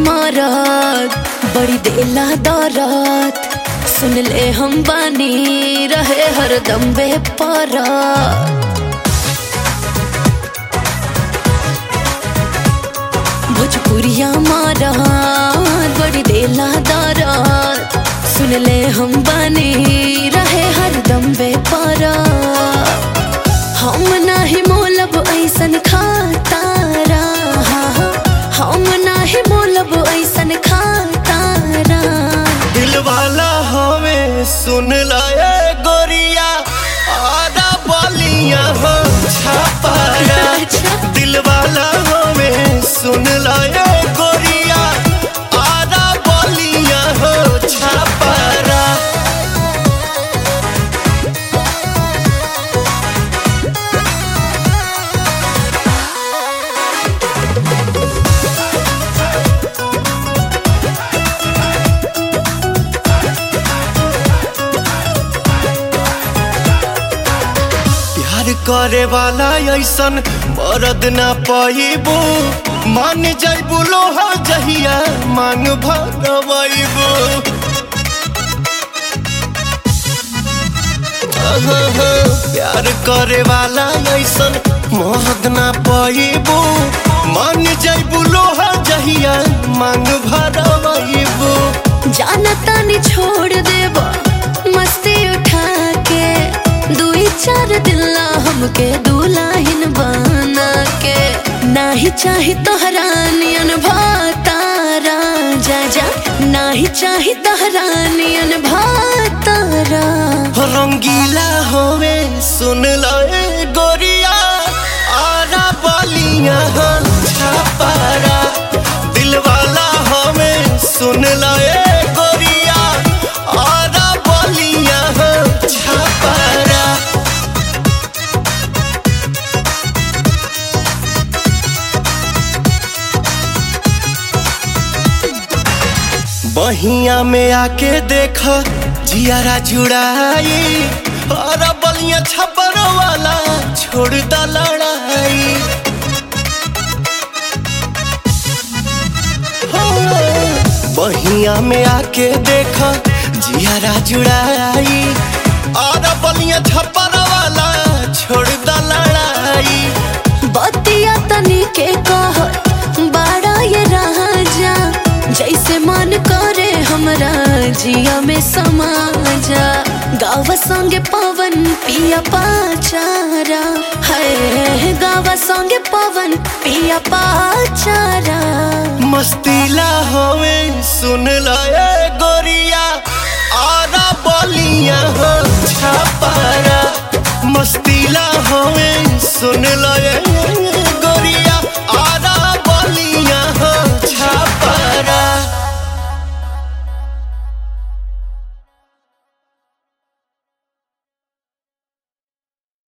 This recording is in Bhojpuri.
मारत बड़ी देला दौरत सुन ले हम बानी रहे हरदम बेपरा भोजपुरिया मारत बड़ी देला दौरत सुन ले हम बानी रहे हरदम बेपरा हम नाही मोलब ऐसन खातारा हम नाही मोलब ऐसन खातारा दिल वाला हमें सुन लाए गोरिया आधा बालियां हो छापारा दिल वाला हमें सुन लाए गोरिया आधा बालियां हो छापारा करे वाला ऐसन मरद ना पाइबू मान जाइबू लोहा जहिया मांग भरवाइबू प्यार करे वाला ऐसन मरद ना पाइबू मान जाइबू लोहा जहिया मांग भरवाइबू जाना तानी छोड़ देबा मस्ती उठा के दुई चार दिल्ला हमके दुल्हन बना के नाही चाही तोहरा नियन भातारा जा जा नाही चाही तोहरा नियन भातारा रंगीला होवे सुन लाए गोरिया आरा बालियां हो छापारा दिल वाला हमें सुन लाए गोरिया आरा बालियां हो छापारा बहिया में आके देखा जियारा जुड़ाई और बलिया छपर वाला छोड़ दा लड़ाई बहिया में आके देखा जियारा जुड़ाई और बलिया छपर वाला छोड़ दा लड़ाई बतिया तनी के कह बड़ा ये राजा जैसे मन करे हमरा जिया में समाजा गावा संगे पवन पिया पाचारा है गावा संगे पवन पिया पाचारा मस्तीला होवे सुन लाए गोरिया आरा बालियां हो छापारा मस्तीला होवे सुन लाए